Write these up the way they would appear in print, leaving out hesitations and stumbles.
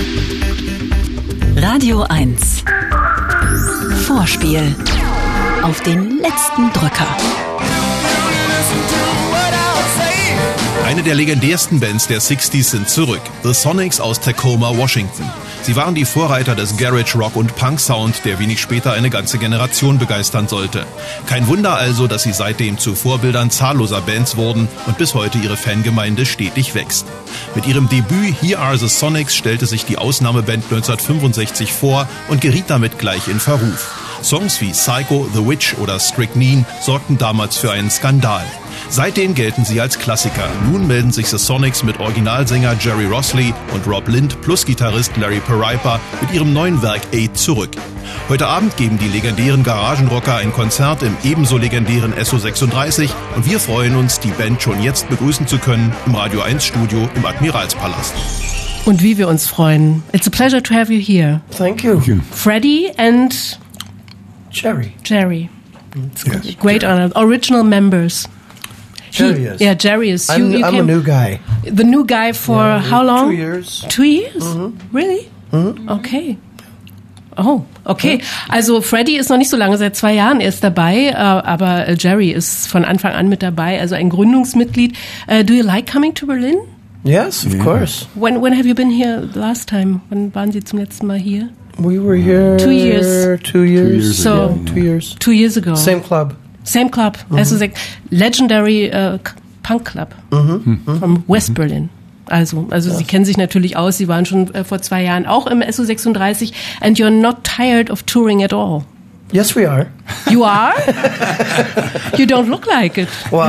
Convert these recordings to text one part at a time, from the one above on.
Radio 1. Vorspiel. Auf den letzten Drücker. Eine der legendärsten Bands der 60s sind zurück. The Sonics aus Tacoma, Washington. Sie waren die Vorreiter des Garage Rock und Punk Sound, der wenig später eine ganze Generation begeistern sollte. Kein Wunder also, dass sie seitdem zu Vorbildern zahlloser Bands wurden und bis heute ihre Fangemeinde stetig wächst. Mit ihrem Debüt Here Are the Sonics stellte sich die Ausnahmeband 1965 vor und geriet damit gleich in Verruf. Songs wie Psycho, The Witch oder Strychnine sorgten damals für einen Skandal. Seitdem gelten sie als Klassiker. Nun melden sich The Sonics mit Originalsänger Jerry Rossley und Rob Lind plus Gitarrist Larry Paraipa mit ihrem neuen Werk 8 zurück. Heute Abend geben die legendären Garagenrocker ein Konzert im ebenso legendären SO36 und wir freuen uns, die Band schon jetzt begrüßen zu können im Radio 1 Studio im Admiralspalast. Und wie wir uns freuen. It's a pleasure to have you here. Thank you. Freddie and Jerry. It's great honor. Original members. Jerry is. Yeah, Jerry is. I'm a new guy. The new guy for how long? 2 years. 2 years? Really? Okay. Oh, okay. Also Freddie ist noch nicht so lange, seit 2 Jahren erst dabei, aber Jerry ist von Anfang an mit dabei, also ein Gründungsmitglied. Do you like coming to Berlin? Yes, of course. When have you been here last time? Wann waren Sie zum letzten Mal hier? We were here 2 years. 2 years. So 2 years. 2 years ago. Same club. Also legendary Punk Club from West Berlin. Also Sie kennen sich natürlich aus. Sie waren schon vor 2 Jahren auch im SO36. And you're not tired of touring at all. Yes, we are. You are? You don't look like it. Well,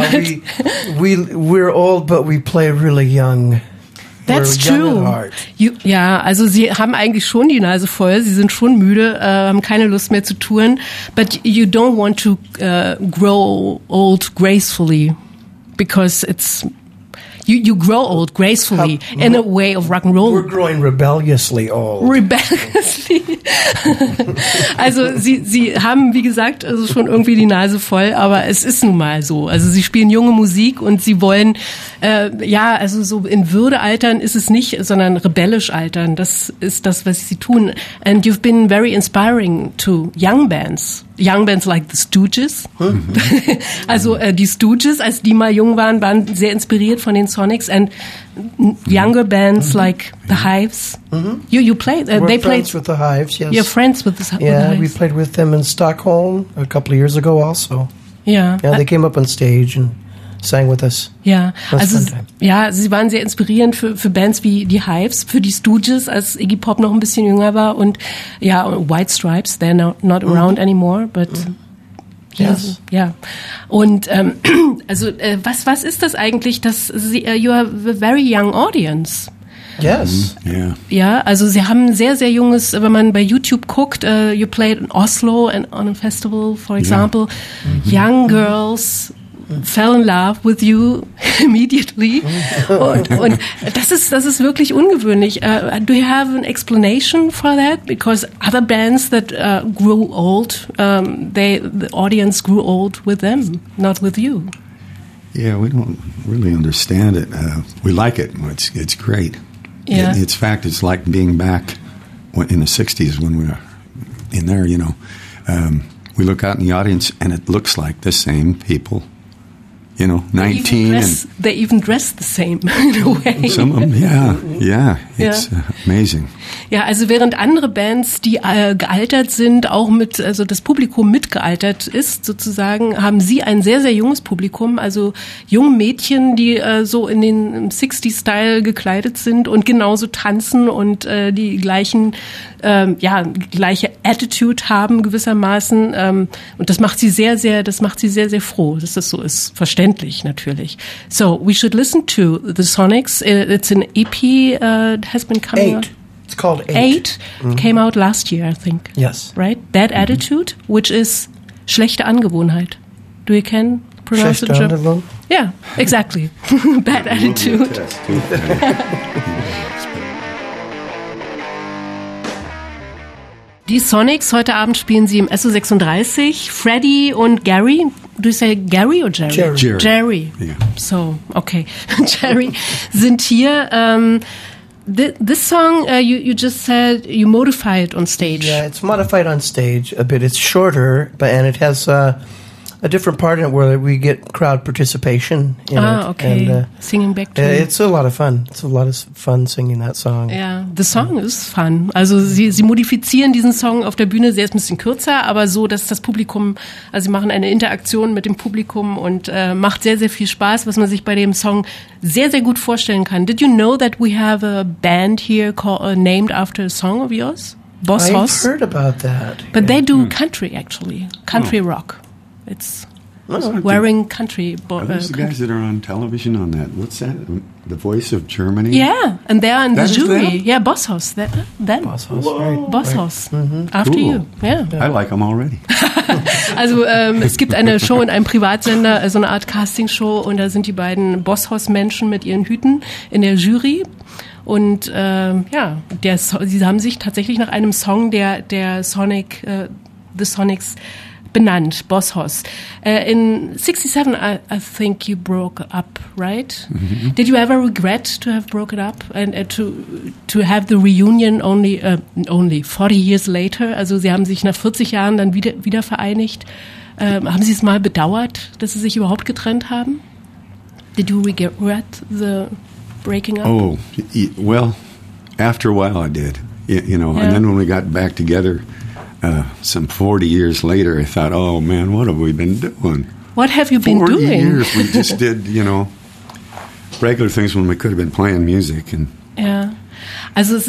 we're old, but we play really young. That's true. Ja, also Sie haben eigentlich schon die Nase voll. Sie sind schon müde, haben keine Lust mehr zu touren. But you don't want to grow old gracefully, because it's you grow old gracefully in a way of rock and roll. We're growing rebelliously old. Rebelliously. Also Sie haben, wie gesagt, also schon irgendwie die Nase voll, aber es ist nun mal so. Also Sie spielen junge Musik und Sie wollen, also so in Würde altern ist es nicht, sondern rebellisch altern. Das ist das, was Sie tun. And you've been very inspiring to young bands like the Stooges. Also die Stooges, als die mal jung waren sehr inspiriert von den Sonics, and younger bands like the Hives. You played. We're they friends played with the Hives. Yes. You're friends with the Yeah, Hives. we played with them in Stockholm a couple of years ago also. Yeah. Yeah, they came up on stage and sang with us. Ja, That's also fun time. ja, sie waren sehr inspirierend für Bands wie die Hives, für die Stooges, als Iggy Pop noch ein bisschen jünger war, und ja, White Stripes, they're not around anymore, but Yes. ja. Und also was ist das eigentlich, dass Sie you have a very young audience? Yes. Yeah. Ja, also Sie haben ein sehr, sehr junges, wenn man bei YouTube guckt, you played in Oslo and on a festival, for example, young girls fell in love with you immediately. Und das ist wirklich ungewöhnlich. Do you have an explanation for that? Because other bands that grew old, the audience grew old with them, not with you. Yeah, we don't really understand it. We like it. It's great. Yeah. It's fact, it's like being back in the 60s when we were in there, you know. We look out in the audience and it looks like the same people. You know, 19. They even dress the same in a way. Some of them, yeah. It's amazing. Ja, also während andere Bands, die gealtert sind, auch mit, also das Publikum mitgealtert ist sozusagen, haben sie ein sehr, sehr junges Publikum, also junge Mädchen, die so in den 60s-Style gekleidet sind und genauso tanzen und die gleiche Attitude haben gewissermaßen, und das macht sie sehr, sehr froh, dass das so ist, verständlich natürlich. So, we should listen to the Sonics. It's an EP, has been coming out. It's called 8. 8 came out last year, I think. Yes. Right? Bad Attitude, which is schlechte Angewohnheit. Do you can pronounce it? Schlechte Angewohnheit? Yeah, exactly. Bad Attitude. Die Sonics, heute Abend spielen sie im SO36. Freddie und Gary. Do you say Gary or Jerry? Jerry. Yeah. So, okay. Jerry sind hier. This song, you just said you modified on stage. Yeah, it's modified on stage a bit. It's shorter, and it has a different part in it where we get crowd participation in it. Okay. And, singing back to it's a lot of fun. It's a lot of fun singing that song. Ja, the song is fun. Also sie modifizieren diesen Song auf der Bühne, der ist ein bisschen kürzer, aber so, dass das Publikum, also sie machen eine Interaktion mit dem Publikum und macht sehr, sehr viel Spaß, was man sich bei dem Song sehr, sehr gut vorstellen kann. Did you know that we have a band here named after a song of yours? Boss Hoss? I've heard about that. But they do country, actually. Country rock. It's wearing country. Are those the guys that are on television on that? What's that? The Voice of Germany? Yeah, and they're in the jury. Them? Yeah, Boss Hoss. Them. Boss Hoss, right. Boss Hoss. After cool. you. Yeah. I like them already. Also es gibt eine Show in einem Privatsender, so eine Art Castingshow, und da sind die beiden Boss Hoss-Menschen mit ihren Hüten in der Jury. Und sie haben sich tatsächlich nach einem Song der The Sonics benannt, Boss Hoss. In 67, I think you broke up, right? Mm-hmm. Did you ever regret to have broken up and to have the reunion only 40 years later? Also Sie haben sich nach 40 Jahren dann wieder vereinigt. Haben Sie es mal bedauert, dass Sie sich überhaupt getrennt haben? Did you regret the breaking up? Oh, well, after a while I did. You know, and then when we got back together, some 40 years later, I thought, oh man, what have we been doing? What have you been doing? 40 years, we just did, regular things when we could have been playing music. And ja. Also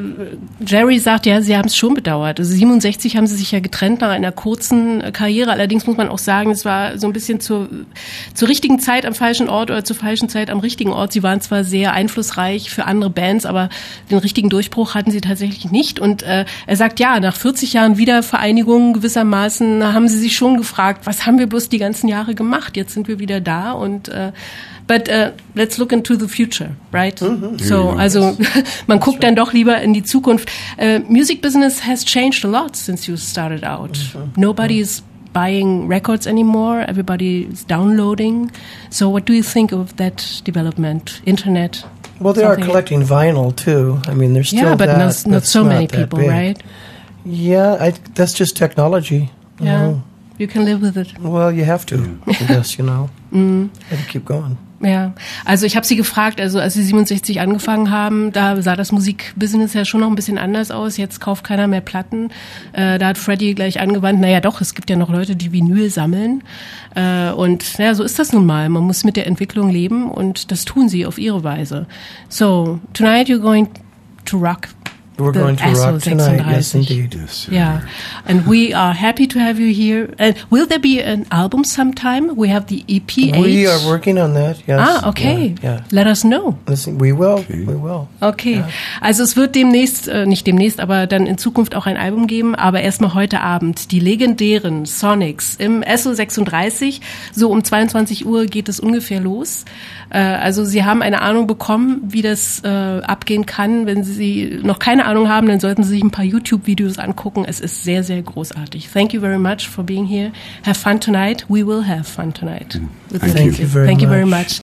Jerry sagt, ja, sie haben es schon bedauert. Also 67 haben sie sich ja getrennt nach einer kurzen Karriere. Allerdings muss man auch sagen, es war so ein bisschen zur richtigen Zeit am falschen Ort oder zur falschen Zeit am richtigen Ort. Sie waren zwar sehr einflussreich für andere Bands, aber den richtigen Durchbruch hatten sie tatsächlich nicht. Und er sagt, ja, nach 40 Jahren Wiedervereinigung gewissermaßen haben sie sich schon gefragt, was haben wir bloß die ganzen Jahre gemacht? Jetzt sind wir wieder da und but let's look into the future, right? Mm-hmm. So, also man guckt dann doch lieber in die Zukunft. Music business has changed a lot since you started out. Mm-hmm. Nobody is buying records anymore. Everybody is downloading. So what do you think of that development? Internet? Well, they are collecting vinyl too. I mean, there's still but not so many people, big. Right? Yeah, that's just technology. Yeah, you can live with it. Well, you have to, I guess, Mm. Have to keep going. Ja, also ich habe sie gefragt, also als sie 67 angefangen haben, da sah das Musikbusiness ja schon noch ein bisschen anders aus. Jetzt kauft keiner mehr Platten. Da hat Freddie gleich angewandt, naja doch, es gibt ja noch Leute, die Vinyl sammeln. Und naja, so ist das nun mal. Man muss mit der Entwicklung leben und das tun sie auf ihre Weise. So, tonight you're going to rock. We're going to rock tonight, yes indeed. Yes, yeah, and we are happy to have you here. Will there be an album sometime? We have the EP. We are working on that, yes. Ah, okay. Yeah. Let us know. Listen, we will. Okay, yeah. Also es wird nicht demnächst, aber dann in Zukunft auch ein Album geben, aber erstmal heute Abend die legendären Sonics im SO36, so um 22 Uhr geht es ungefähr los. Also Sie haben eine Ahnung bekommen, wie das abgehen kann. Wenn Sie noch keine Ahnung haben, dann sollten Sie sich ein paar YouTube-Videos angucken. Es ist sehr, sehr großartig. Thank you very much for being here. Have fun tonight. We will have fun tonight. Thank you very much.